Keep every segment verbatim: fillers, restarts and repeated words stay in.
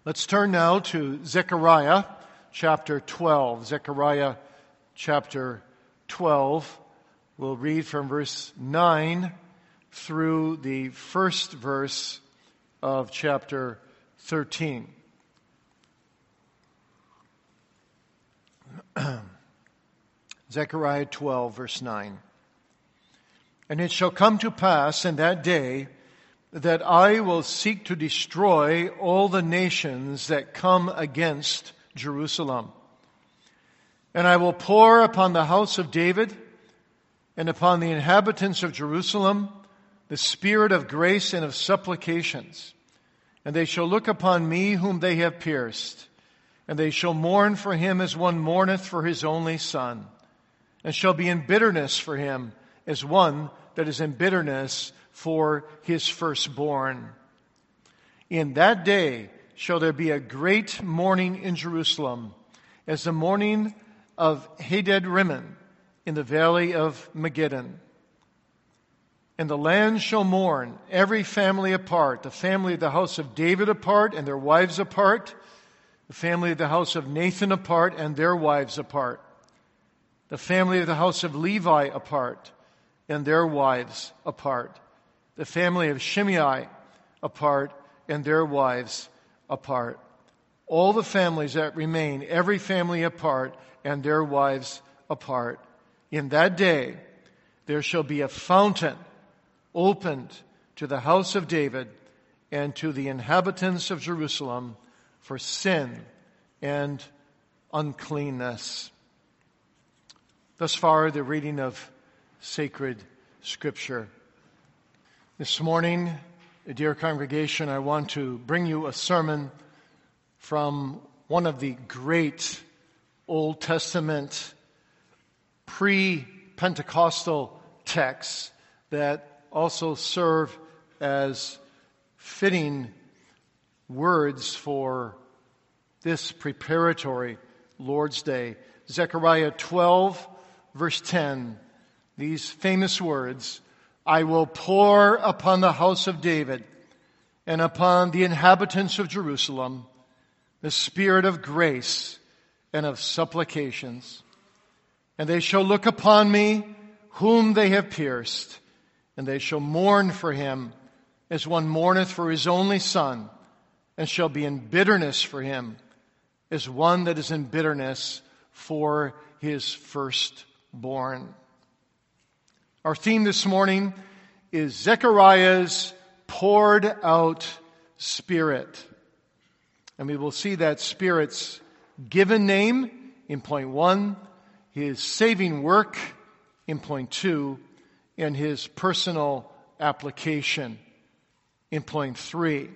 Let's turn now to Zechariah chapter twelve. Zechariah chapter twelve. We'll read from verse nine through the first verse of chapter thirteen. Zechariah twelve, verse nine. And it shall come to pass in that day that I will seek to destroy all the nations that come against Jerusalem. And I will pour upon the house of David and upon the inhabitants of Jerusalem the spirit of grace and of supplications. And they shall look upon me whom they have pierced, and they shall mourn for him as one mourneth for his only son, and shall be in bitterness for him as one that is in bitterness for his firstborn. In that day shall there be a great mourning in Jerusalem, as the mourning of Hadad Rimmon in the valley of Megiddon. And the land shall mourn, every family apart, the family of the house of David apart, and their wives apart, the family of the house of Nathan apart, and their wives apart, the family of the house of Levi apart, and their wives apart, the family of Shimei apart, and their wives apart. All the families that remain, every family apart, and their wives apart. In that day there shall be a fountain opened to the house of David and to the inhabitants of Jerusalem for sin and uncleanness. Thus far, the reading of sacred Scripture. This morning, dear congregation, I want to bring you a sermon from one of the great Old Testament pre-Pentecostal texts that also serve as fitting words for this preparatory Lord's Day. Zechariah twelve, verse ten, these famous words, I will pour upon the house of David and upon the inhabitants of Jerusalem the spirit of grace and of supplications. And they shall look upon me whom they have pierced, and they shall mourn for him as one mourneth for his only son, and shall be in bitterness for him as one that is in bitterness for his firstborn. Our theme this morning is Zechariah's poured out spirit. And we will see that Spirit's given name in point one, his saving work in point two, and his personal application in point three.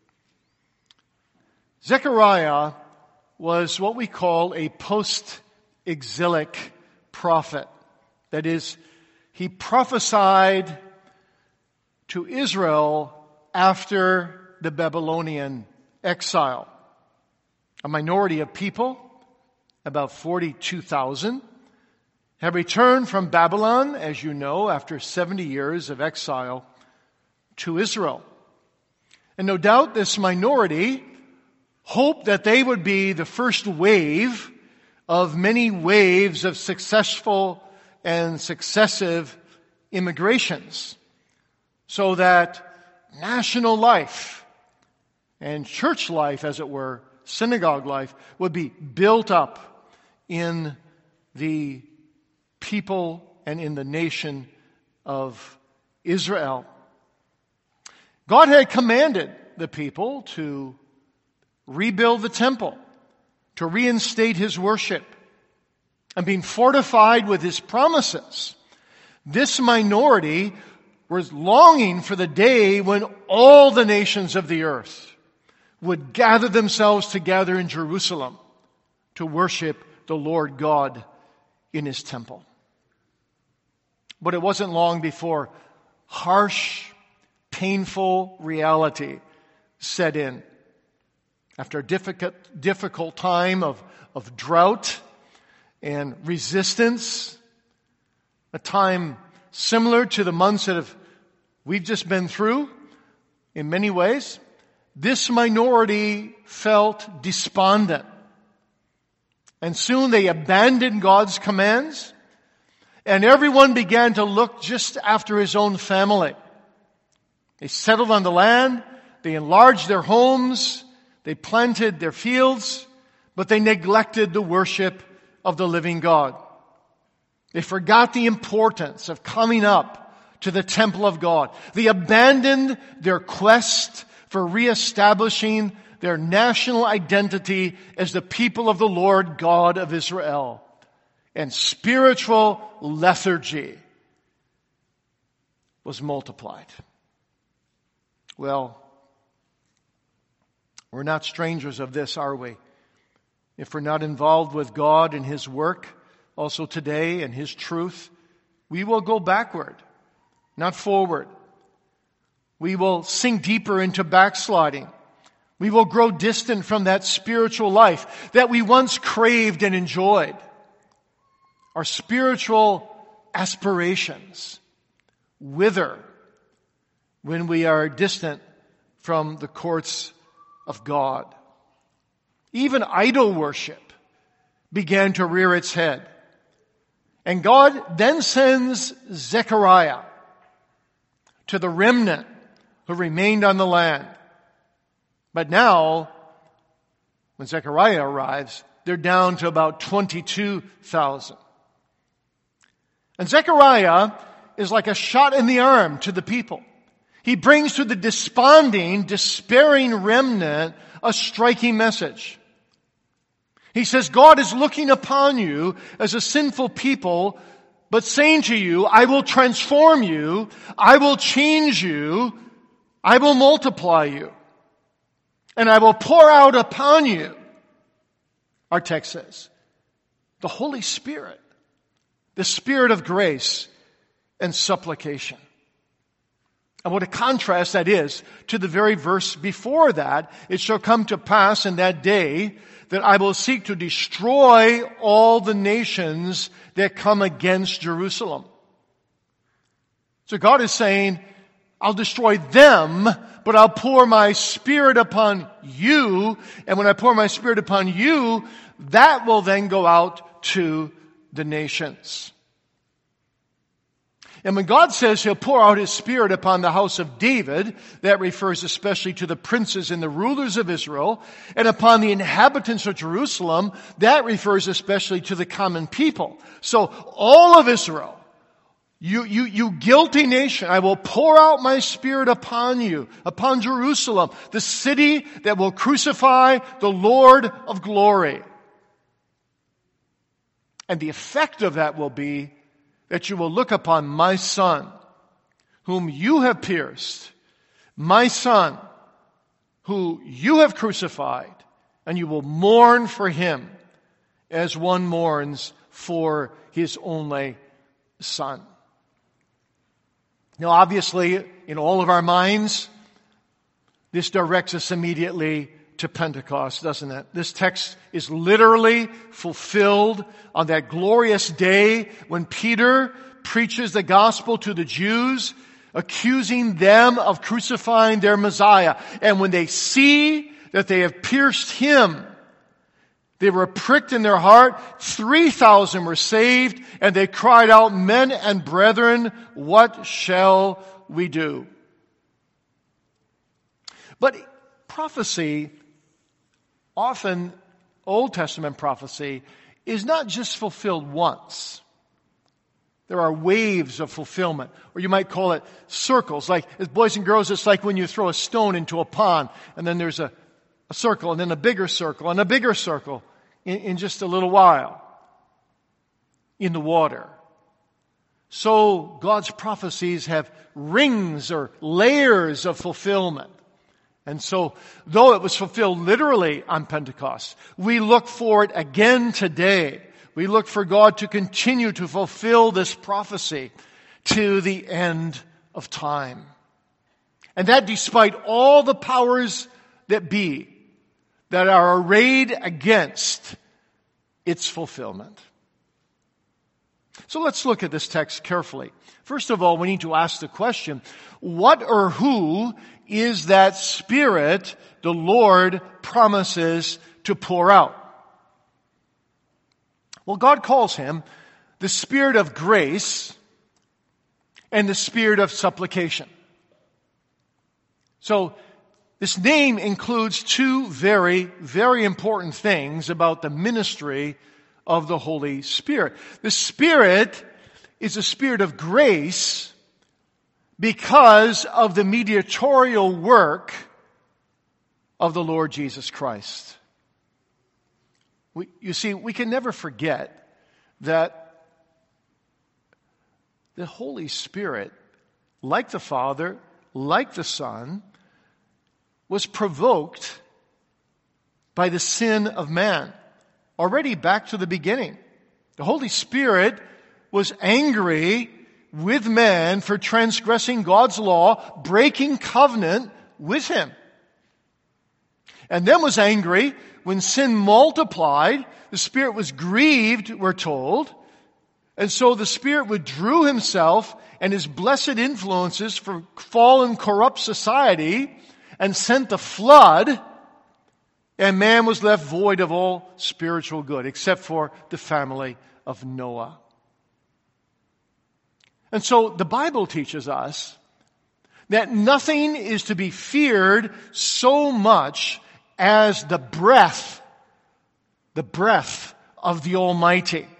Zechariah was what we call a post-exilic prophet. That is, he prophesied to Israel after the Babylonian exile. A minority of people, about forty-two thousand, have returned from Babylon, as you know, after seventy years of exile to Israel. And no doubt this minority hoped that they would be the first wave of many waves of successful and successive immigrations, so that national life and church life, as it were, synagogue life, would be built up in the people and in the nation of Israel. God had commanded the people to rebuild the temple, to reinstate his worship, and being fortified with his promises. This minority was longing for the day when all the nations of the earth would gather themselves together in Jerusalem to worship the Lord God in his temple. But it wasn't long before harsh, painful reality set in. After a difficult, difficult time of, of drought and resistance, a time similar to the months that have, we've just been through in many ways, this minority felt despondent. And soon they abandoned God's commands, and everyone began to look just after his own family. They settled on the land, they enlarged their homes, they planted their fields, but they neglected the worship of the living God. They forgot the importance of coming up to the temple of God. They abandoned their quest for reestablishing their national identity as the people of the Lord God of Israel. And spiritual lethargy was multiplied. Well, we're not strangers of this, are we? If we're not involved with God and His work, also today, and His truth, we will go backward, not forward. We will sink deeper into backsliding. We will grow distant from that spiritual life that we once craved and enjoyed. Our spiritual aspirations wither when we are distant from the courts of God. Even idol worship began to rear its head. And God then sends Zechariah to the remnant who remained on the land. But now, when Zechariah arrives, they're down to about twenty-two thousand. And Zechariah is like a shot in the arm to the people. He brings to the desponding, despairing remnant a striking message. He says, God is looking upon you as a sinful people, but saying to you, I will transform you, I will change you, I will multiply you, and I will pour out upon you, our text says, the Holy Spirit, the Spirit of grace and supplication. And what a contrast that is to the very verse before that. It shall come to pass in that day that I will seek to destroy all the nations that come against Jerusalem. So God is saying, I'll destroy them, but I'll pour my Spirit upon you. And when I pour my Spirit upon you, that will then go out to the nations. And when God says He'll pour out His Spirit upon the house of David, that refers especially to the princes and the rulers of Israel, and upon the inhabitants of Jerusalem, that refers especially to the common people. So all of Israel, you, you, you guilty nation, I will pour out my Spirit upon you, upon Jerusalem, the city that will crucify the Lord of glory. And the effect of that will be that you will look upon my Son, whom you have pierced, my Son, who you have crucified, and you will mourn for Him as one mourns for his only Son. Now, obviously, in all of our minds, this directs us immediately to Pentecost, doesn't it? This text is literally fulfilled on that glorious day when Peter preaches the gospel to the Jews, accusing them of crucifying their Messiah. And when they see that they have pierced Him, they were pricked in their heart. three thousand were saved, and they cried out, men and brethren, what shall we do? But prophecy, often Old Testament prophecy, is not just fulfilled once. There are waves of fulfillment, or you might call it circles. Like, as boys and girls, it's like when you throw a stone into a pond, and then there's a, a circle, and then a bigger circle, and a bigger circle in, in just a little while in the water. So God's prophecies have rings or layers of fulfillment. And so, though it was fulfilled literally on Pentecost, we look for it again today. We look for God to continue to fulfill this prophecy to the end of time. And that despite all the powers that be that are arrayed against its fulfillment. So let's look at this text carefully. First of all, we need to ask the question, what or who is that Spirit the Lord promises to pour out. Well, God calls him the Spirit of grace and the Spirit of supplication. So, this name includes two very, very important things about the ministry of the Holy Spirit. The Spirit is a spirit of grace because of the mediatorial work of the Lord Jesus Christ. We, you see, we can never forget that the Holy Spirit, like the Father, like the Son, was provoked by the sin of man. Already back to the beginning. The Holy Spirit was angry with man for transgressing God's law, breaking covenant with him. And then was angry when sin multiplied. The Spirit was grieved, we're told. And so the Spirit withdrew himself and his blessed influences from fallen, corrupt society and sent the flood. And man was left void of all spiritual good, except for the family of Noah. And so the Bible teaches us that nothing is to be feared so much as the breath, the breath of the Almighty.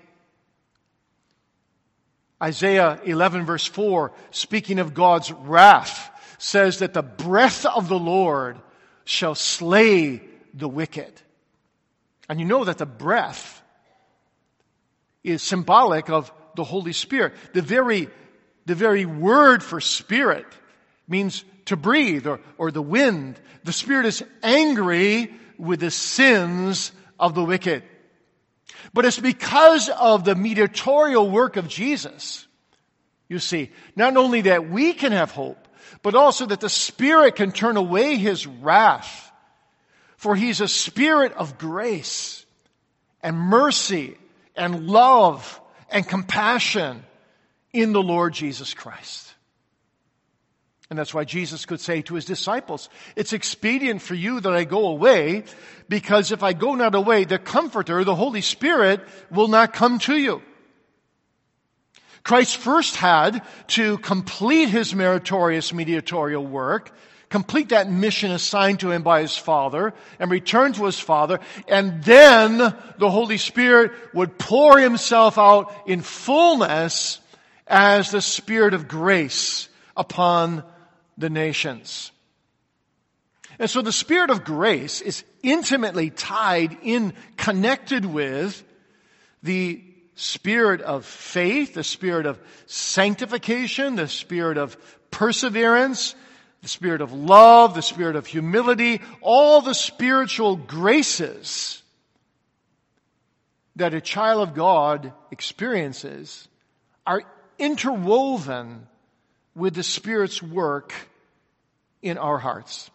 Isaiah eleven verse four, speaking of God's wrath, says that the breath of the Lord shall slay the wicked. And you know that the breath is symbolic of the Holy Spirit. The very, the very word for spirit means to breathe or, or the wind. The Spirit is angry with the sins of the wicked. But it's because of the mediatorial work of Jesus, you see, not only that we can have hope, but also that the Spirit can turn away His wrath. For He's a Spirit of grace and mercy and love and compassion in the Lord Jesus Christ. And that's why Jesus could say to His disciples, it's expedient for you that I go away, because if I go not away, the Comforter, the Holy Spirit, will not come to you. Christ first had to complete His meritorious mediatorial work, complete that mission assigned to Him by His Father, and return to His Father, and then the Holy Spirit would pour Himself out in fullness as the Spirit of grace upon the nations. And so the Spirit of grace is intimately tied in, connected with the Spirit of faith, the Spirit of sanctification, the Spirit of perseverance, the Spirit of love, the Spirit of humility, all the spiritual graces that a child of God experiences are interwoven with the Spirit's work in our hearts.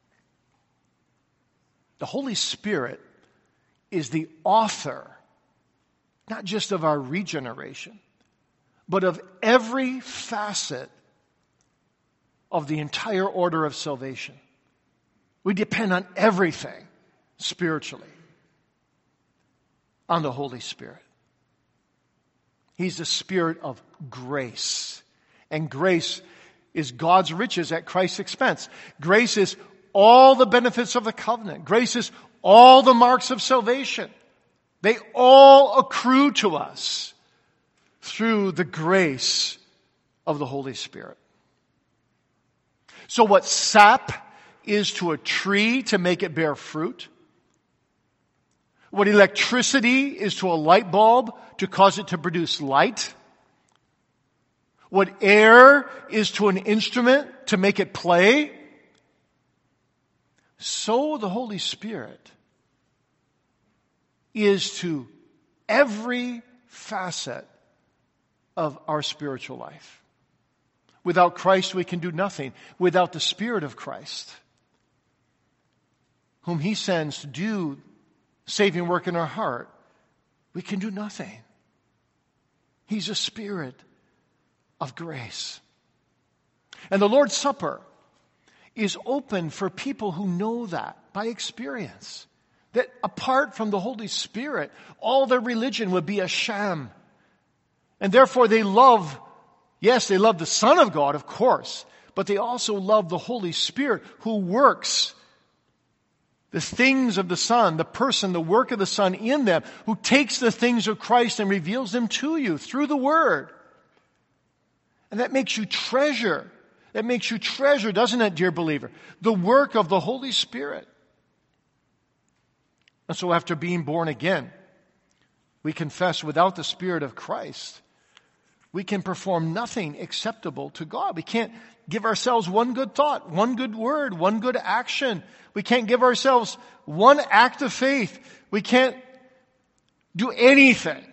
The Holy Spirit is the author, not just of our regeneration, but of every facet of the entire order of salvation. We depend on everything spiritually on the Holy Spirit. He's the Spirit of grace. And grace is God's riches at Christ's expense. Grace is all the benefits of the covenant. Grace is all the marks of salvation. They all accrue to us through the grace of the Holy Spirit. So what sap is to a tree to make it bear fruit, what electricity is to a light bulb to cause it to produce light, what air is to an instrument to make it play, so the Holy Spirit is to every facet of our spiritual life. Without Christ, we can do nothing. Without the Spirit of Christ, whom He sends to do saving work in our heart, we can do nothing. He's a Spirit of grace. And the Lord's Supper is open for people who know that by experience. That apart from the Holy Spirit, all their religion would be a sham. And therefore they love, yes, they love the Son of God, of course, but they also love the Holy Spirit who works the things of the Son, the person, the work of the Son in them, who takes the things of Christ and reveals them to you through the Word. And that makes you treasure. That makes you treasure, doesn't it, dear believer? The work of the Holy Spirit. And so after being born again, we confess without the Spirit of Christ, we can perform nothing acceptable to God. We can't give ourselves one good thought, one good word, one good action. We can't give ourselves one act of faith. We can't do anything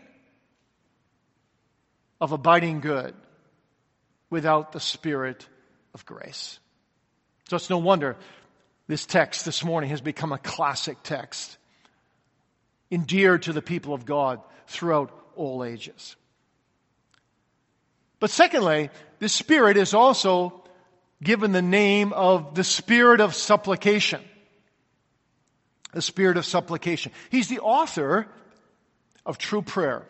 of abiding good without the Spirit of grace. So it's no wonder this text this morning has become a classic text, endeared to the people of God throughout all ages. But secondly, the Spirit is also given the name of the Spirit of supplication. The Spirit of supplication. He's the author of true prayer.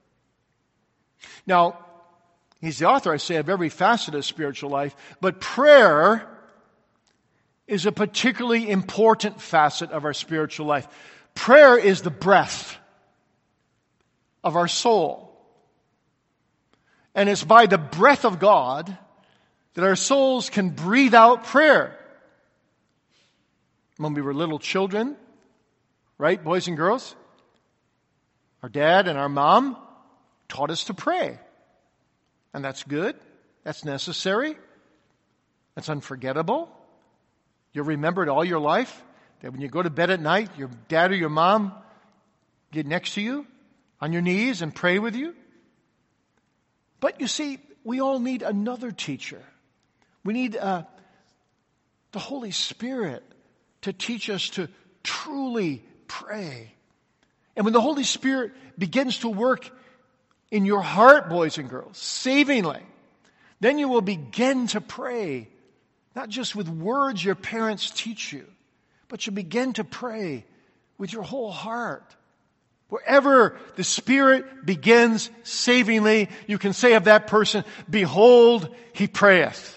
Now, he's the author, I say, of every facet of spiritual life, but prayer is a particularly important facet of our spiritual life. Prayer is the breath of our soul. And it's by the breath of God that our souls can breathe out prayer. When we were little children, right, boys and girls, our dad and our mom taught us to pray. And that's good. That's necessary. That's unforgettable. You'll remember it all your life, that when you go to bed at night, your dad or your mom get next to you on your knees and pray with you. But you see, we all need another teacher. We need uh, the Holy Spirit to teach us to truly pray. And when the Holy Spirit begins to work in your heart, boys and girls, savingly, then you will begin to pray, not just with words your parents teach you, but you begin to pray with your whole heart. Wherever the Spirit begins savingly, you can say of that person, behold, he prayeth.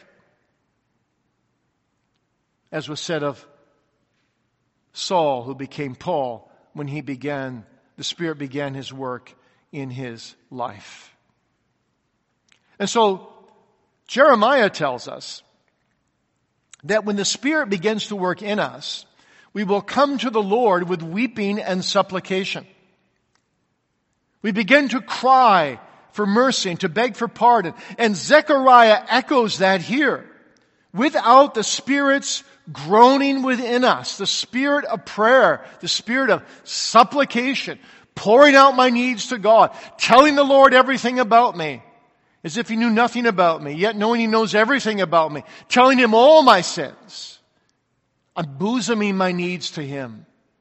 As was said of Saul, who became Paul, when he began, the Spirit began his work in his life. And so, Jeremiah tells us that when the Spirit begins to work in us, we will come to the Lord with weeping and supplication. We begin to cry for mercy and to beg for pardon. And Zechariah echoes that here. Without the Spirit's groaning within us, the Spirit of prayer, the Spirit of supplication, pouring out my needs to God, telling the Lord everything about me, as if He knew nothing about me, yet knowing He knows everything about me, telling Him all my sins, unbosoming my needs to Him.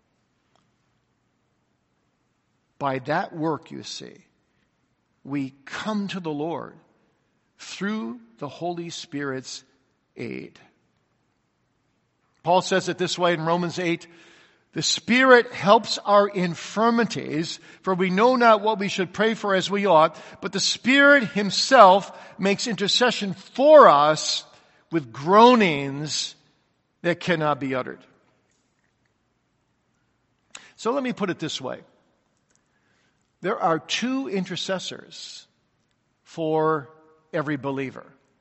By that work, you see, we come to the Lord through the Holy Spirit's aid. Paul says it this way in Romans eight, the Spirit helps our infirmities, for we know not what we should pray for as we ought, but the Spirit Himself makes intercession for us with groanings that cannot be uttered. So let me put it this way. There are two intercessors for every believer.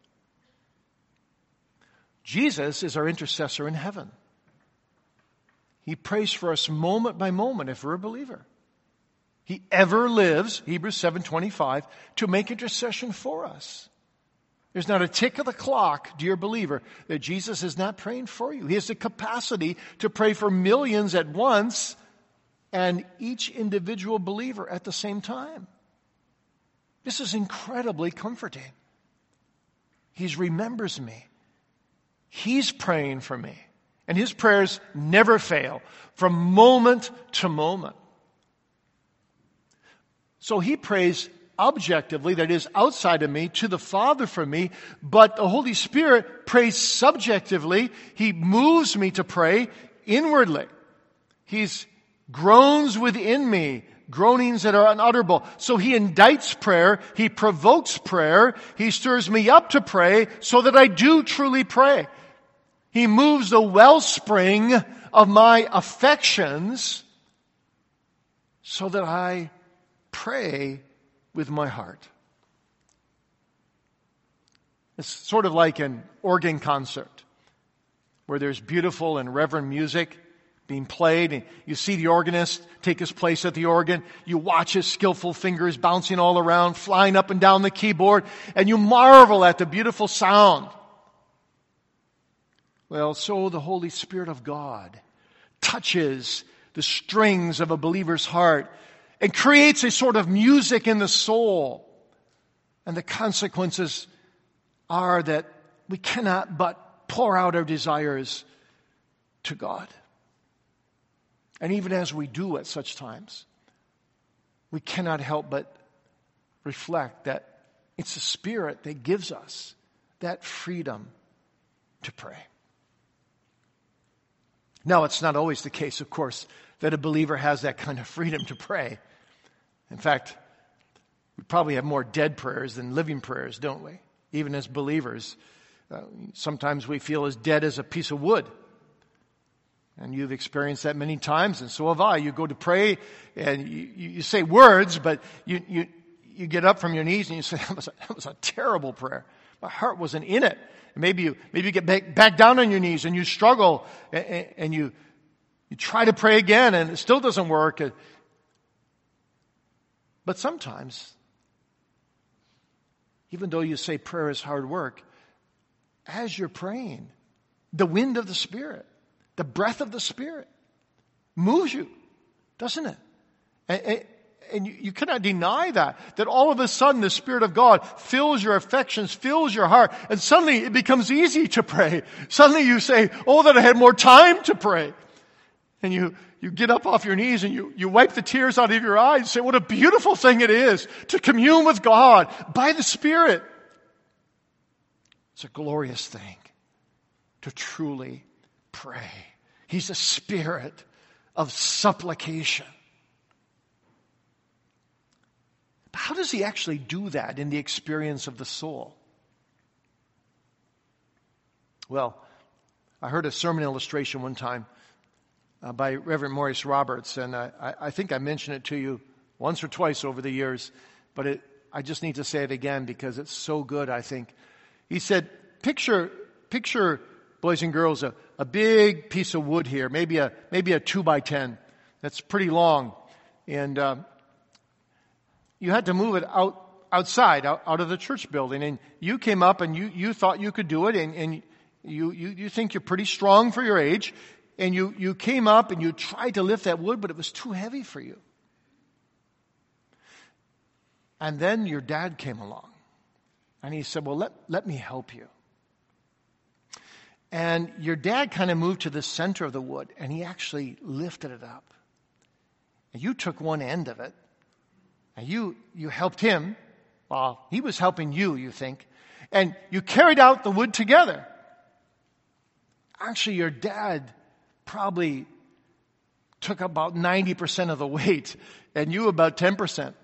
Jesus is our intercessor in heaven. He prays for us moment by moment if we're a believer. He ever lives, Hebrews seven twenty-five, to make intercession for us. There's not a tick of the clock, dear believer, that Jesus is not praying for you. He has the capacity to pray for millions at once and each individual believer at the same time. This is incredibly comforting. He remembers me. He's praying for me. And His prayers never fail from moment to moment. So He prays objectively, that is outside of me, to the Father for me, but the Holy Spirit prays subjectively. He moves me to pray inwardly. He's groans within me, groanings that are unutterable. So He indicts prayer, He provokes prayer, He stirs me up to pray so that I do truly pray. He moves the wellspring of my affections so that I pray with my heart. It's sort of like an organ concert where there's beautiful and reverent music being played, and you see the organist take his place at the organ. You watch his skillful fingers bouncing all around, flying up and down the keyboard, and you marvel at the beautiful sound. Well, so the Holy Spirit of God touches the strings of a believer's heart and creates a sort of music in the soul. And the consequences are that we cannot but pour out our desires to God. And even as we do at such times, we cannot help but reflect that it's the Spirit that gives us that freedom to pray. Now, it's not always the case, of course, that a believer has that kind of freedom to pray. In fact, we probably have more dead prayers than living prayers, don't we? Even as believers, uh, sometimes we feel as dead as a piece of wood. And you've experienced that many times, and so have I. You go to pray, and you, you say words, but you, you, you get up from your knees and you say, that was, a, that was a terrible prayer. My heart wasn't in it. And maybe you, maybe you get back, back down on your knees and you struggle, and, and you, you try to pray again, and it still doesn't work. But sometimes, even though you say prayer is hard work, as you're praying, the wind of the Spirit, the breath of the Spirit moves you, doesn't it? And, and you, you cannot deny that, that all of a sudden the Spirit of God fills your affections, fills your heart, and suddenly it becomes easy to pray. Suddenly you say, oh, that I had more time to pray. And you, you get up off your knees and you, you wipe the tears out of your eyes and say, what a beautiful thing it is to commune with God by the Spirit. It's a glorious thing to truly pray. He's a spirit of supplication. But how does He actually do that in the experience of the soul? Well, I heard a sermon illustration one time uh, by Reverend Maurice Roberts, and I, I think I mentioned it to you once or twice over the years, but it, I just need to say it again because it's so good, I think. He said, picture, picture, boys and girls, a, a big piece of wood here, maybe a maybe a two by ten. That's pretty long, and uh, you had to move it out outside, out, out of the church building. And you came up and you, you thought you could do it, and, and you, you you think you're pretty strong for your age, and you you came up and you tried to lift that wood, but it was too heavy for you. And then your dad came along, and he said, "Well, let let me help you." And your dad kind of moved to the center of the wood, and he actually lifted it up. And you took one end of it, and you, you helped him. Well, he was helping you, you think. And you carried out the wood together. Actually, your dad probably took about ninety percent of the weight, and you about ten percent.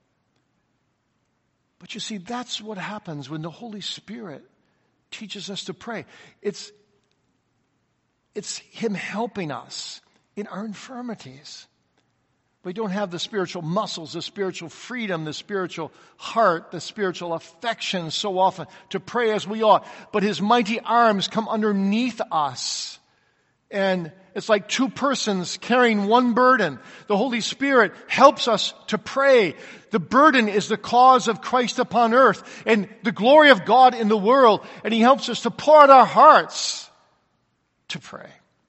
But you see, that's what happens when the Holy Spirit teaches us to pray. It's, it's Him helping us in our infirmities. We don't have the spiritual muscles, the spiritual freedom, the spiritual heart, the spiritual affection so often to pray as we ought. But His mighty arms come underneath us. And it's like two persons carrying one burden. The Holy Spirit helps us to pray. The burden is the cause of Christ upon earth and the glory of God in the world. And He helps us to pour out our hearts to pray.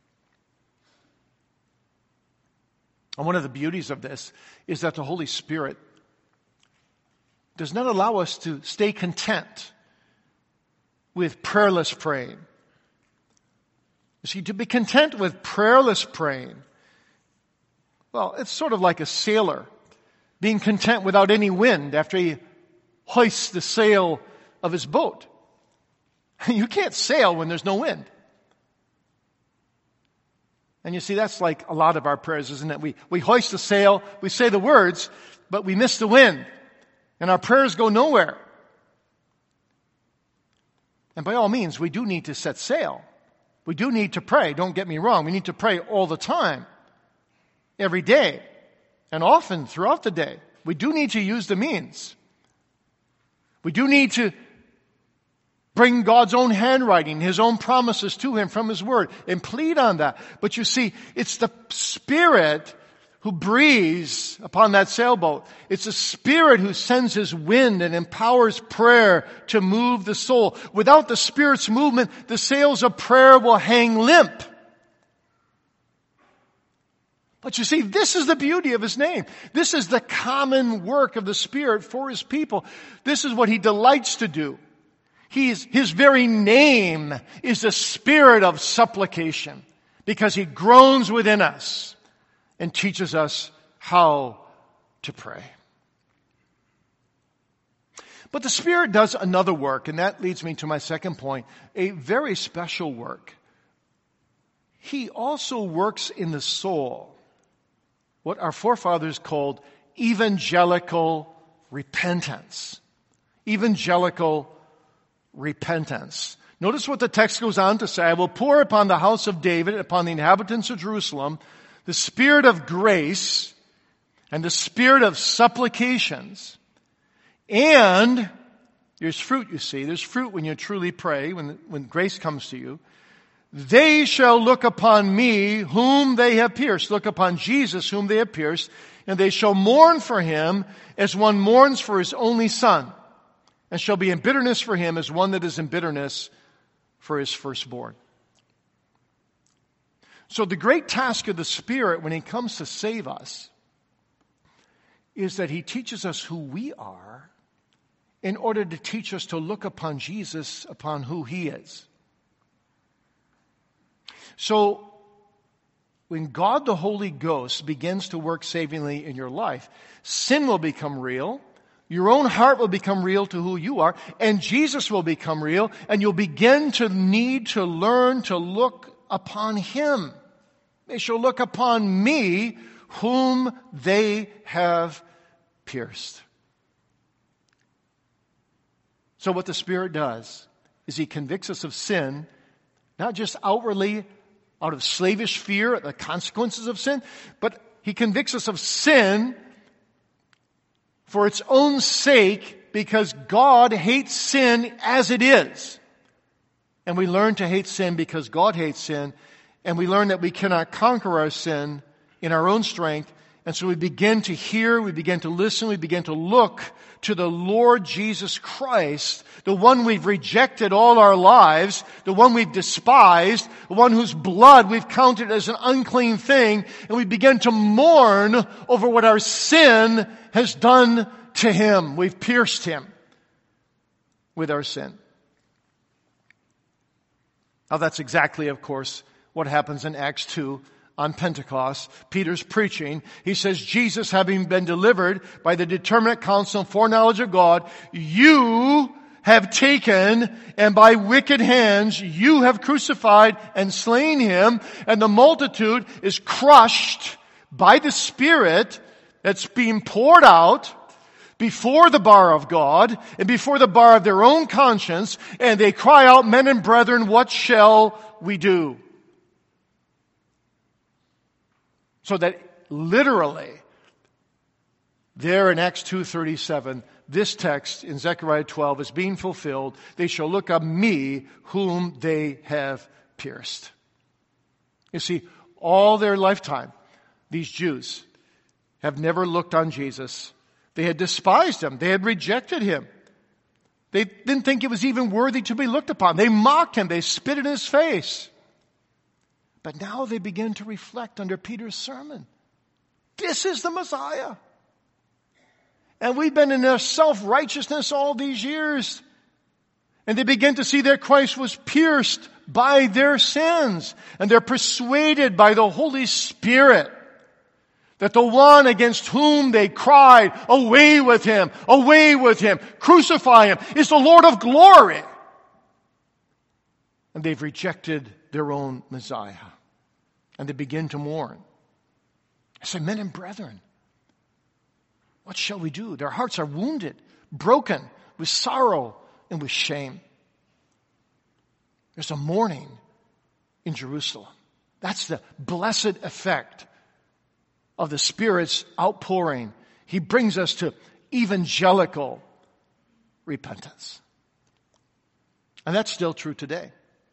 And one of the beauties of this is that the Holy Spirit does not allow us to stay content with prayerless praying. You see, to be content with prayerless praying, well, it's sort of like a sailor being content without any wind after he hoists the sail of his boat. You can't sail when there's no wind. And you see, that's like a lot of our prayers, isn't it? We, we hoist the sail, we say the words, but we miss the wind. And our prayers go nowhere. And by all means, we do need to set sail. We do need to pray. Don't get me wrong. We need to pray all the time. Every day. And often throughout the day. We do need to use the means. We do need to bring God's own handwriting, His own promises to Him from His Word, and plead on that. But you see, it's the Spirit who breathes upon that sailboat. It's the Spirit who sends His wind and empowers prayer to move the soul. Without the Spirit's movement, the sails of prayer will hang limp. But you see, this is the beauty of His name. This is the common work of the Spirit for His people. This is what He delights to do. He's, his very name is the spirit of supplication because He groans within us and teaches us how to pray. But the Spirit does another work, and that leads me to my second point, a very special work. He also works in the soul, what our forefathers called evangelical repentance. Evangelical repentance. Notice what the text goes on to say. I will pour upon the house of David, upon the inhabitants of Jerusalem, the spirit of grace and the spirit of supplications. And there's fruit, you see. There's fruit when you truly pray, when, when grace comes to you. They shall look upon me whom they have pierced. Look upon Jesus whom they have pierced. And they shall mourn for Him as one mourns for his only son. And shall be in bitterness for him as one that is in bitterness for his firstborn. So the great task of the Spirit when He comes to save us is that He teaches us who we are in order to teach us to look upon Jesus, upon who He is. So when God the Holy Ghost begins to work savingly in your life, sin will become real. Your own heart will become real to who you are, and Jesus will become real, and you'll begin to need to learn to look upon Him. They shall look upon me whom they have pierced. So what the Spirit does is He convicts us of sin, not just outwardly out of slavish fear at the consequences of sin, but He convicts us of sin for its own sake, because God hates sin as it is. And we learn to hate sin because God hates sin. And we learn that we cannot conquer our sin in our own strength. And so we begin to hear, we begin to listen, we begin to look to the Lord Jesus Christ, the one we've rejected all our lives, the one we've despised, the one whose blood we've counted as an unclean thing, and we begin to mourn over what our sin has done to Him. We've pierced Him with our sin. Now that's exactly, of course, what happens in Acts two. On Pentecost, Peter's preaching. He says, Jesus, having been delivered by the determinate counsel and foreknowledge of God, you have taken, and by wicked hands you have crucified and slain Him, and the multitude is crushed by the Spirit that's being poured out before the bar of God and before the bar of their own conscience, and they cry out, men and brethren, what shall we do? So that literally, there in Acts two thirty-seven, this text in Zechariah twelve is being fulfilled. They shall look on me whom they have pierced. You see, all their lifetime, these Jews have never looked on Jesus. They had despised Him. They had rejected Him. They didn't think it was even worthy to be looked upon. They mocked Him. They spit in His face. But now they begin to reflect under Peter's sermon. This is the Messiah. And we've been in their self-righteousness all these years. And they begin to see that Christ was pierced by their sins. And they're persuaded by the Holy Spirit That the one against whom they cried, away with him, away with him, crucify him, is the Lord of glory. And they've rejected their own Messiah. And they begin to mourn. I say, men and brethren, what shall we do? Their hearts are wounded, broken with sorrow and with shame. There's a mourning in Jerusalem. That's the blessed effect of the Spirit's outpouring. He brings us to evangelical repentance. And that's still true today.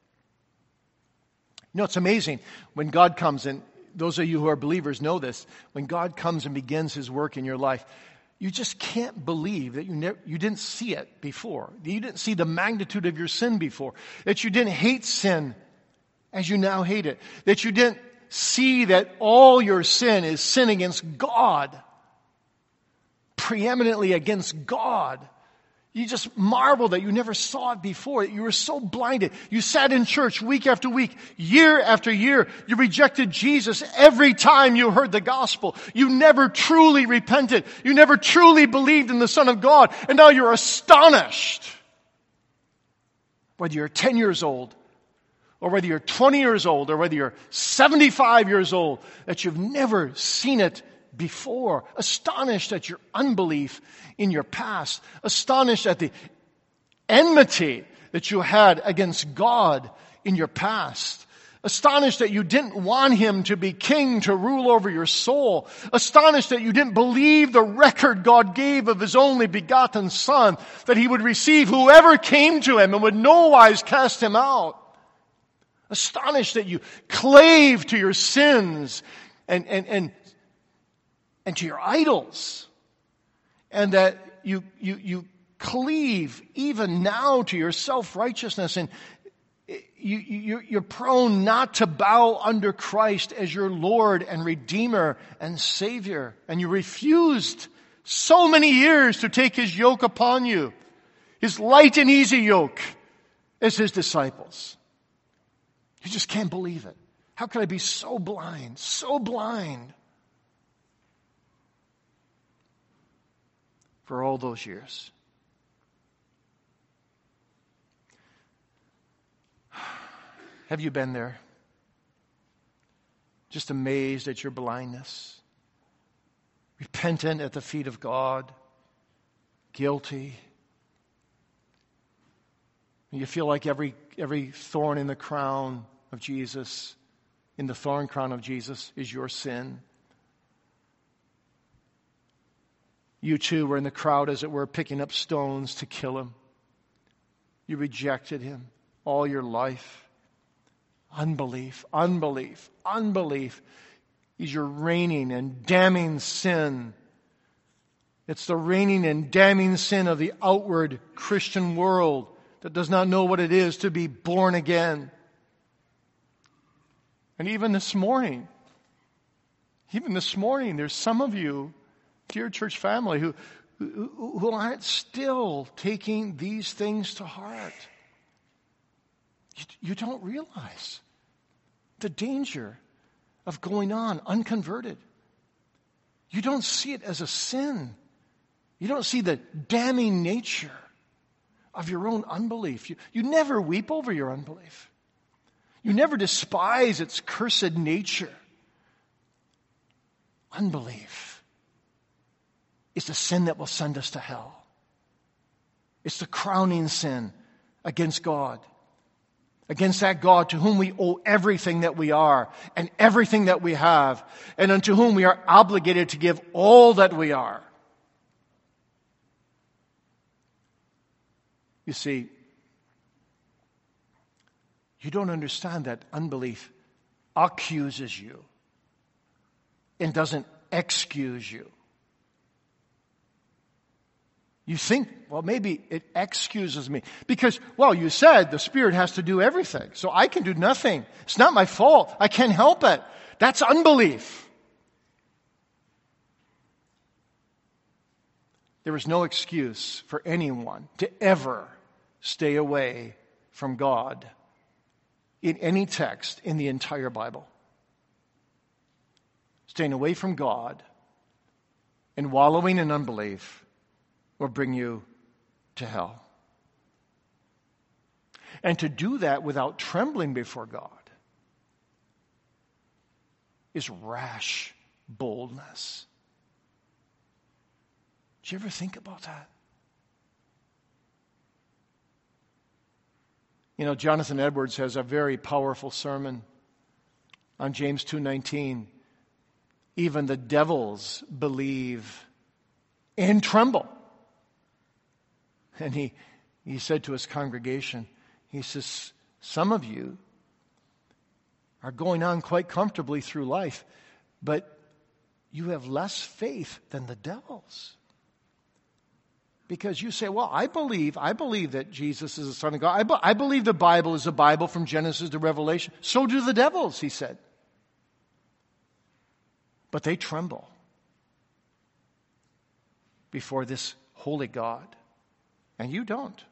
You know, it's amazing when God comes, and those of you who are believers know this, when God comes and begins His work in your life, you just can't believe that you never, you didn't see it before. You didn't see the magnitude of your sin before. That you didn't hate sin as you now hate it. That you didn't see that all your sin is sin against God. Preeminently against God. You just marvel that you never saw it before. You were so blinded. You sat in church week after week, year after year. You rejected Jesus every time you heard the gospel. You never truly repented. You never truly believed in the Son of God. And now you're astonished. Whether you're ten years old, or whether you're twenty years old, or whether you're seventy-five years old, that you've never seen it before. Astonished at your unbelief in your past. Astonished at the enmity that you had against God in your past. Astonished that you didn't want Him to be king to rule over your soul. Astonished that you didn't believe the record God gave of His only begotten Son, that He would receive whoever came to Him and would no wise cast him out. Astonished that you clave to your sins and, and, and and to your idols, and that you you you cleave even now to your self-righteousness, and you, you you're prone not to bow under Christ as your Lord and Redeemer and Savior, and you refused so many years to take His yoke upon you, His light and easy yoke, as His disciples. You just can't believe it. How could I be so blind, so blind? For all those years. Have you been there? Just amazed at your blindness. Repentant at the feet of God. Guilty. You feel like every every thorn in the crown of Jesus, in the thorn crown of Jesus, is your sin. You too were in the crowd, as it were, picking up stones to kill Him. You rejected Him all your life. Unbelief, unbelief, unbelief is your reigning and damning sin. It's the reigning and damning sin of the outward Christian world that does not know what it is to be born again. And even this morning, even this morning, there's some of you, dear church family, who, who, who aren't still taking these things to heart. You, you don't realize the danger of going on unconverted. You don't see it as a sin. You don't see the damning nature of your own unbelief. You, you never weep over your unbelief. You never despise its cursed nature. Unbelief is the sin that will send us to hell. It's the crowning sin against God. Against that God to whom we owe everything that we are and everything that we have, and unto whom we are obligated to give all that we are. You see, you don't understand that unbelief accuses you and doesn't excuse you. You think, well, maybe it excuses me. Because, well, you said the Spirit has to do everything. So I can do nothing. It's not my fault. I can't help it. That's unbelief. There is no excuse for anyone to ever stay away from God in any text in the entire Bible. staying away from God, and wallowing in unbelief will bring you to hell. And to do that without trembling before God is rash boldness. Did you ever think about that? You know, Jonathan Edwards has a very powerful sermon on James two nineteen. Even the devils believe and tremble. And he, he said to his congregation, he says, some of you are going on quite comfortably through life, but you have less faith than the devils. Because you say, well, I believe, I believe that Jesus is the Son of God. I, be, I believe the Bible is the Bible from Genesis to Revelation. So do the devils, he said. But they tremble before this holy God. And you don't.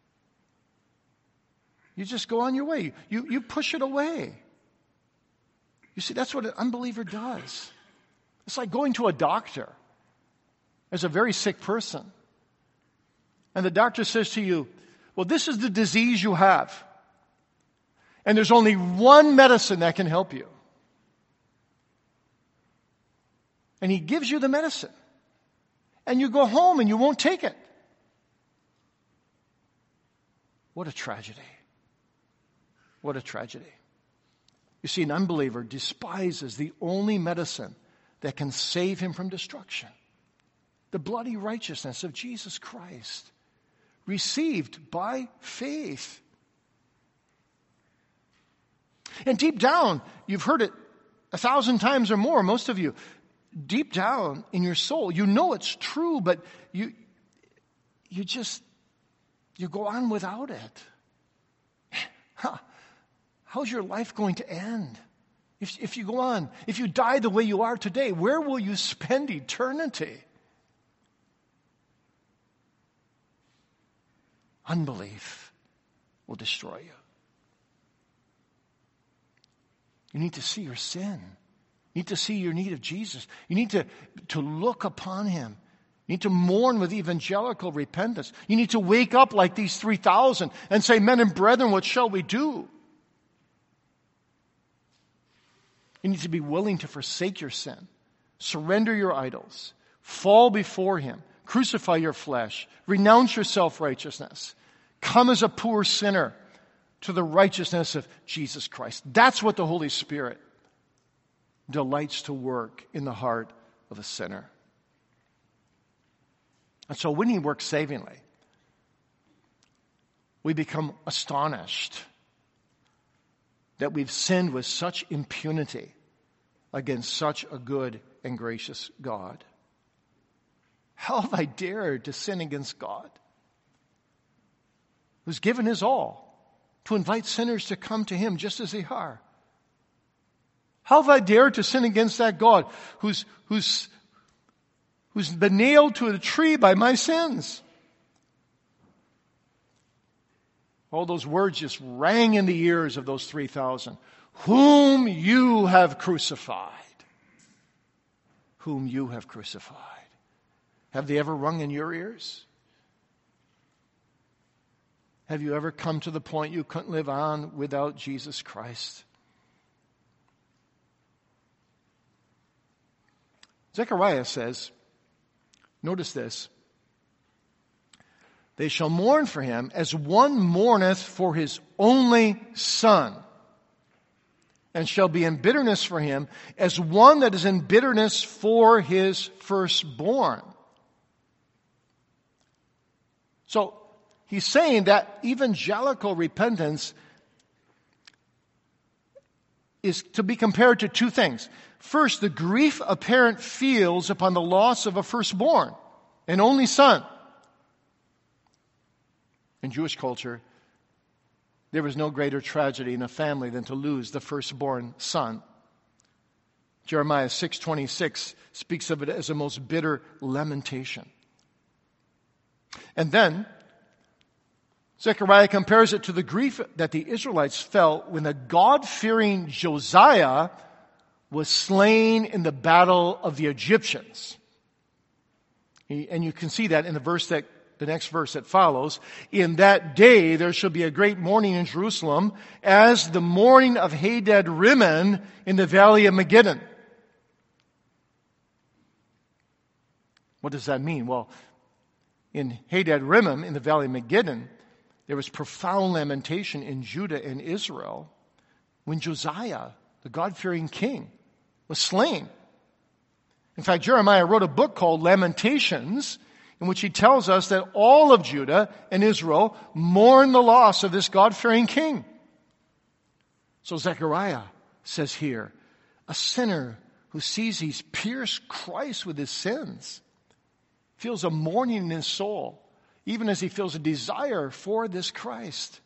You just go on your way. You, you push it away. You see, that's what an unbeliever does. It's like going to a doctor as a very sick person. And the doctor says to you, well, this is the disease you have. And there's only one medicine that can help you. And he gives you the medicine. And you go home and you won't take it. What a tragedy. What a tragedy. You see, an unbeliever despises the only medicine that can save him from destruction. The bloody righteousness of Jesus Christ, received by faith. And deep down, you've heard it a thousand times or more, most of you. Deep down in your soul, you know it's true, but you you just, you go on without it. Huh. How's your life going to end? If, if you go on, if you die the way you are today, where will you spend eternity? Unbelief will destroy you. You need to see your sin. You need to see your need of Jesus. You need to, to look upon him. You need to mourn with evangelical repentance. You need to wake up like these three thousand and say, men and brethren, what shall we do? You need to be willing to forsake your sin, surrender your idols, fall before him, crucify your flesh, renounce your self-righteousness, come as a poor sinner to the righteousness of Jesus Christ. That's what the Holy Spirit delights to work in the heart of a sinner. And so when he works savingly, we become astonished that we've sinned with such impunity against such a good and gracious God. How have I dared to sin against God, who's given his all to invite sinners to come to him just as they are? How have I dared to sin against that God who's, who's, who's been nailed to a tree by my sins? All those words just rang in the ears of those three thousand. Whom you have crucified. Whom you have crucified. Have they ever rung in your ears? Have you ever come to the point you couldn't live on without Jesus Christ? Zechariah says, notice this, they shall mourn for him as one mourneth for his only son, and shall be in bitterness for him as one that is in bitterness for his firstborn. So he's saying that evangelical repentance is to be compared to two things. First, the grief a parent feels upon the loss of a firstborn, an only son. In Jewish culture, there was no greater tragedy in a family than to lose the firstborn son. Jeremiah six twenty-six speaks of it as a most bitter lamentation. And then, Zechariah compares it to the grief that the Israelites felt when the God-fearing Josiah was slain in the battle of the Egyptians. And you can see that in the verse that, the next verse that follows. In that day there shall be a great mourning in Jerusalem, as the mourning of Hadad Rimmon in the valley of Megiddo. What does that mean? Well, in Hadad Rimmon in the valley of Megiddo, there was profound lamentation in Judah and Israel when Josiah, the God-fearing king, was slain. In fact, Jeremiah wrote a book called Lamentations, in which he tells us that all of Judah and Israel mourn the loss of this God-fearing king. So Zechariah says here, a sinner who sees he's pierced Christ with his sins feels a mourning in his soul, even as he feels a desire for this Christ.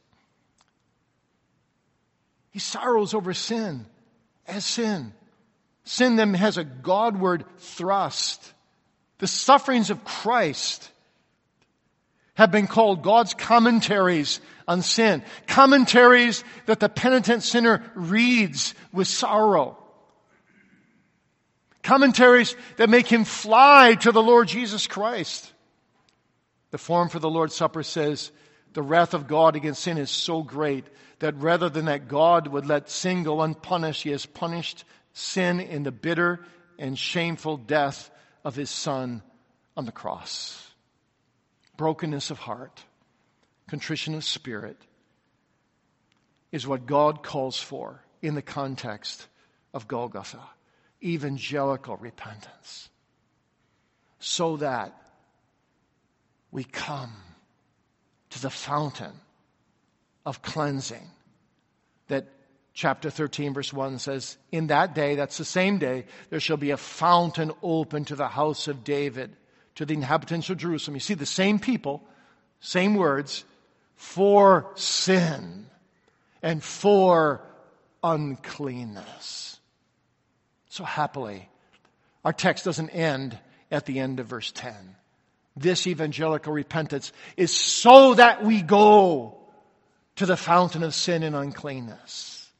He sorrows over sin as sin. Sin then has a Godward thrust. The sufferings of Christ have been called God's commentaries on sin. Commentaries that the penitent sinner reads with sorrow. Commentaries that make him fly to the Lord Jesus Christ. The form for the Lord's Supper says, the wrath of God against sin is so great that rather than that God would let sin go unpunished, He has punished sin in the bitter and shameful death of His Son on the cross. Brokenness of heart, contrition of spirit is what God calls for in the context of Golgotha. Evangelical repentance. So that we come to the fountain of cleansing that chapter thirteen verse one says, in that day, that's the same day, there shall be a fountain open to the house of David, to the inhabitants of Jerusalem. You see, the same people, same words, for sin and for uncleanness. So happily, our text doesn't end at the end of verse ten. This evangelical repentance is so that we go to the fountain of sin and uncleanness.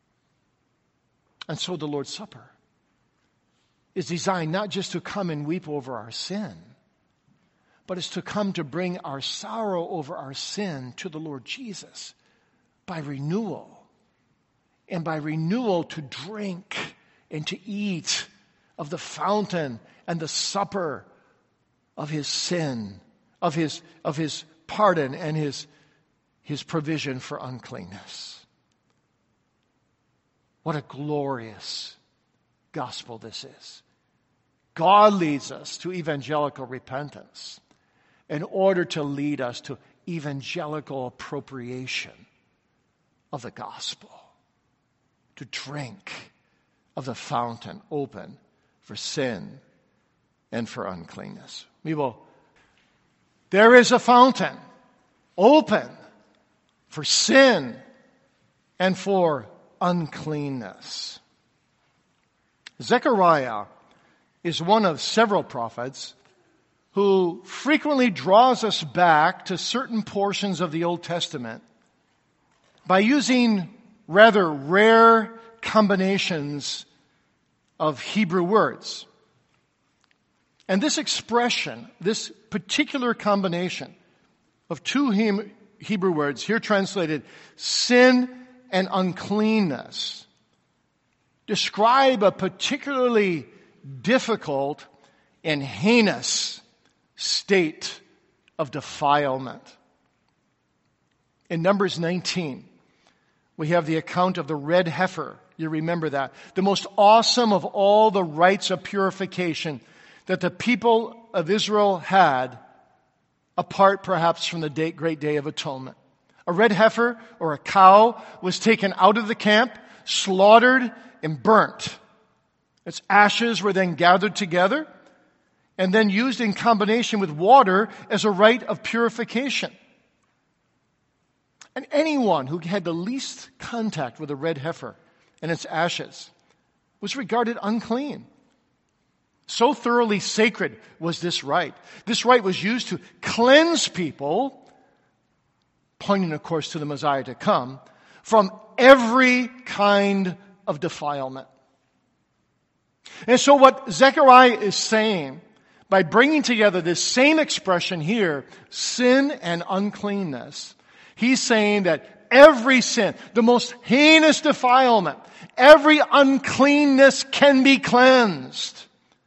And so the Lord's Supper is designed not just to come and weep over our sin, but it's to come to bring our sorrow over our sin to the Lord Jesus by renewal. And by renewal to drink and to eat of the fountain and the supper of His sin, of His, of His pardon and His, His provision for uncleanness. What a glorious gospel this is. God leads us to evangelical repentance in order to lead us to evangelical appropriation of the gospel. To drink of the fountain open for sin and for uncleanness. We will. There is a fountain open for sin and for uncleanness. Zechariah is one of several prophets who frequently draws us back to certain portions of the Old Testament by using rather rare combinations of Hebrew words. And this expression, this particular combination of two Hebrew words, here translated sin and uncleanness, describe a particularly difficult and heinous state of defilement. In Numbers nineteen, we have the account of the red heifer. You remember that. The most awesome of all the rites of purification that the people of Israel had, apart perhaps from the day, great day of atonement. A red heifer or a cow was taken out of the camp, slaughtered, and burnt. Its ashes were then gathered together and then used in combination with water as a rite of purification. And anyone who had the least contact with a red heifer and its ashes was regarded unclean. So thoroughly sacred was this rite. This rite was used to cleanse people, pointing, of course, to the Messiah to come, from every kind of defilement. And so what Zechariah is saying, by bringing together this same expression here, sin and uncleanness, he's saying that every sin, the most heinous defilement, every uncleanness can be cleansed.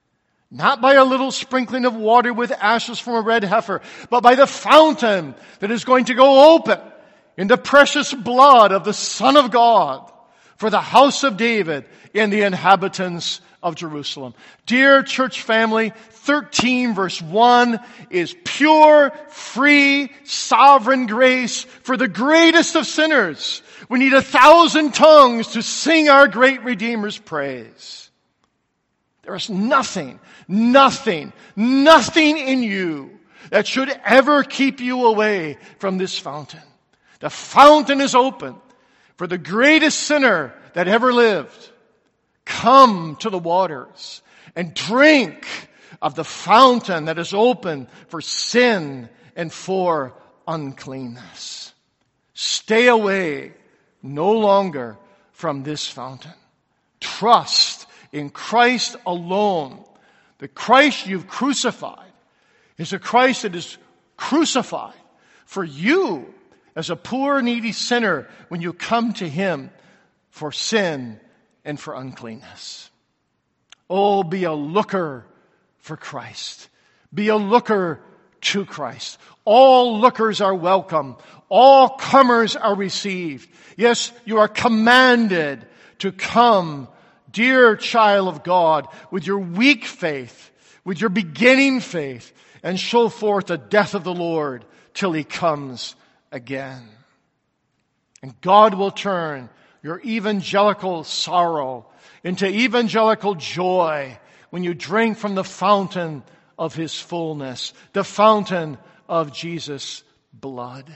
Not by a little sprinkling of water with ashes from a red heifer, but by the fountain that is going to go open in the precious blood of the Son of God for the house of David and the inhabitants of Jerusalem. Dear church family, thirteen verse one is pure, free, sovereign grace for the greatest of sinners. We need a thousand tongues to sing our great Redeemer's praise. There is nothing, nothing, nothing in you that should ever keep you away from this fountain. The fountain is open for the greatest sinner that ever lived. Come to the waters and drink of the fountain that is open for sin and for uncleanness. Stay away no longer from this fountain. Trust in Christ alone. The Christ you've crucified is a Christ that is crucified for you as a poor, needy sinner when you come to Him for sin and for uncleanness. Oh, be a looker for Christ. Be a looker to Christ. All lookers are welcome. All comers are received. Yes, you are commanded to come, dear child of God, with your weak faith, with your beginning faith, and show forth the death of the Lord till He comes again. And God will turn your evangelical sorrow into evangelical joy when you drink from the fountain of His fullness, the fountain of Jesus' blood.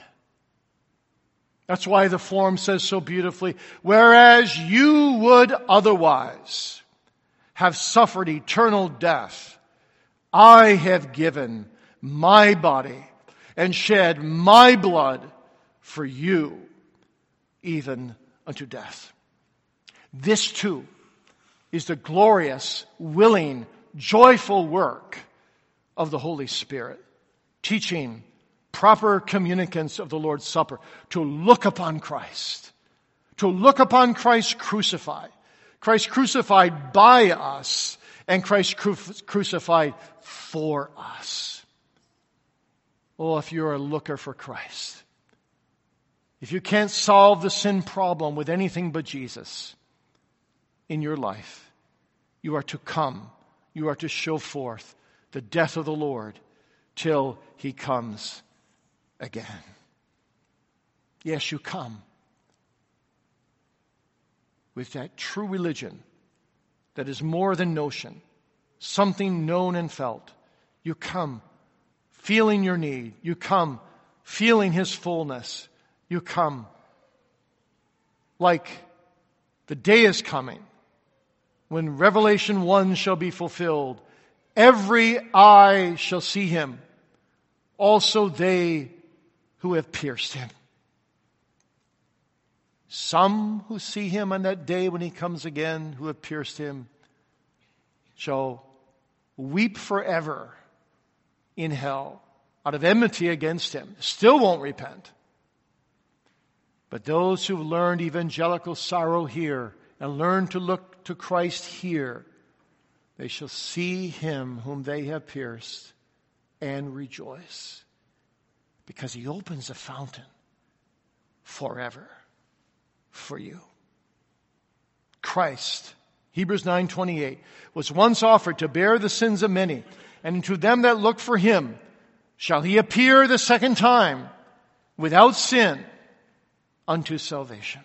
That's why the form says so beautifully, whereas you would otherwise have suffered eternal death, I have given my body and shed my blood for you, even unto death. This too is the glorious, willing, joyful work of the Holy Spirit, teaching proper communicants of the Lord's Supper to look upon Christ, to look upon Christ crucified, Christ crucified by us, and Christ cru- crucified for us. Oh, if you're a looker for Christ, if you can't solve the sin problem with anything but Jesus in your life, you are to come, you are to show forth the death of the Lord till He comes again. Yes, you come with that true religion that is more than notion, something known and felt. You come feeling your need. You come feeling His fullness. You come like the day is coming when Revelation one shall be fulfilled. Every eye shall see Him, also they who have pierced Him. Some who see Him on that day when He comes again, who have pierced Him, shall weep forever in hell out of enmity against Him. Still won't repent. But those who've learned evangelical sorrow here and learned to look to Christ here, they shall see Him whom they have pierced and rejoice, because He opens a fountain forever for you. Christ, Hebrews nine twenty-eight, was once offered to bear the sins of many, and to them that look for Him shall He appear the second time without sin unto salvation.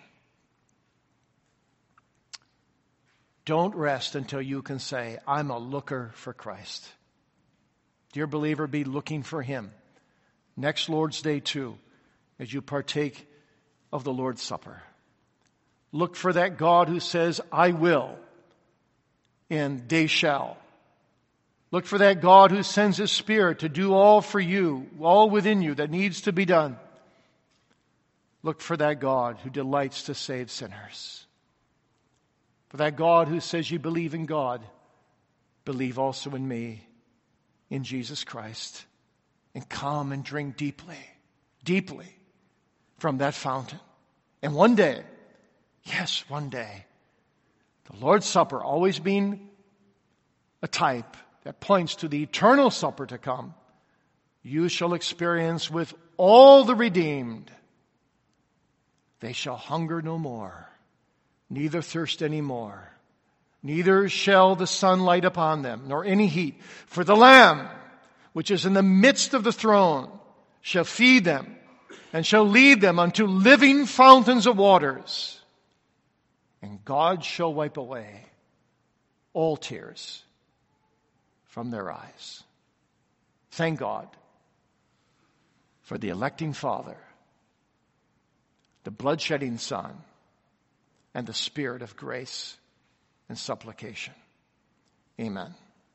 Don't rest until you can say, I'm a looker for Christ. Dear believer, be looking for Him next Lord's Day too, as you partake of the Lord's Supper. Look for that God who says, I will, and they shall. Look for that God who sends His Spirit to do all for you, all within you that needs to be done. Look for that God who delights to save sinners. For that God who says you believe in God, believe also in me, in Jesus Christ, and come and drink deeply, deeply from that fountain. And one day, yes, one day, the Lord's Supper always being a type that points to the eternal supper to come, you shall experience with all the redeemed. They shall hunger no more, neither thirst any more. Neither shall the sun light upon them, nor any heat. For the Lamb, which is in the midst of the throne, shall feed them, and shall lead them unto living fountains of waters. And God shall wipe away all tears from their eyes. Thank God for the electing Father, the blood-shedding Son, and the Spirit of grace and supplication. Amen.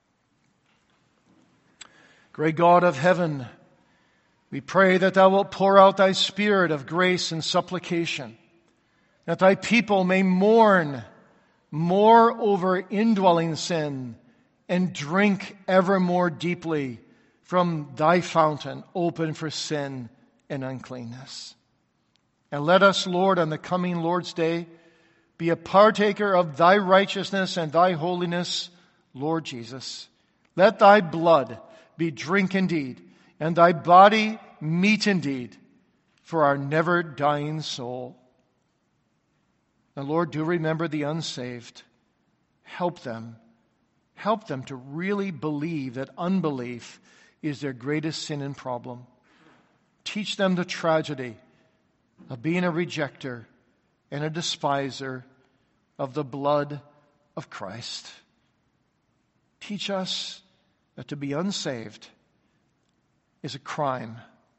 Great God of heaven, we pray that thou wilt pour out thy Spirit of grace and supplication, that thy people may mourn more over indwelling sin and drink ever more deeply from thy fountain open for sin and uncleanness. And let us, Lord, on the coming Lord's Day, be a partaker of thy righteousness and thy holiness, Lord Jesus. Let thy blood be drink indeed, and thy body meat indeed, for our never dying soul. And Lord, do remember the unsaved. Help them. Help them to really believe that unbelief is their greatest sin and problem. Teach them the tragedy of being a rejecter and a despiser of the blood of Christ. Teach us that to be unsaved is a crime,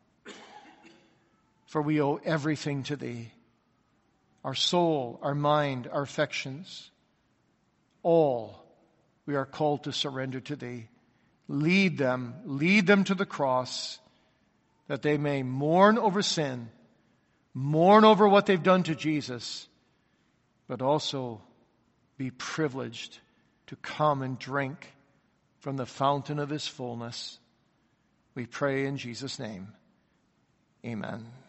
for we owe everything to thee. Our soul, our mind, our affections, all we are called to surrender to thee. Lead them, lead them to the cross, that they may mourn over sin, mourn over what they've done to Jesus, but also be privileged to come and drink from the fountain of his fullness. We pray in Jesus' name. Amen.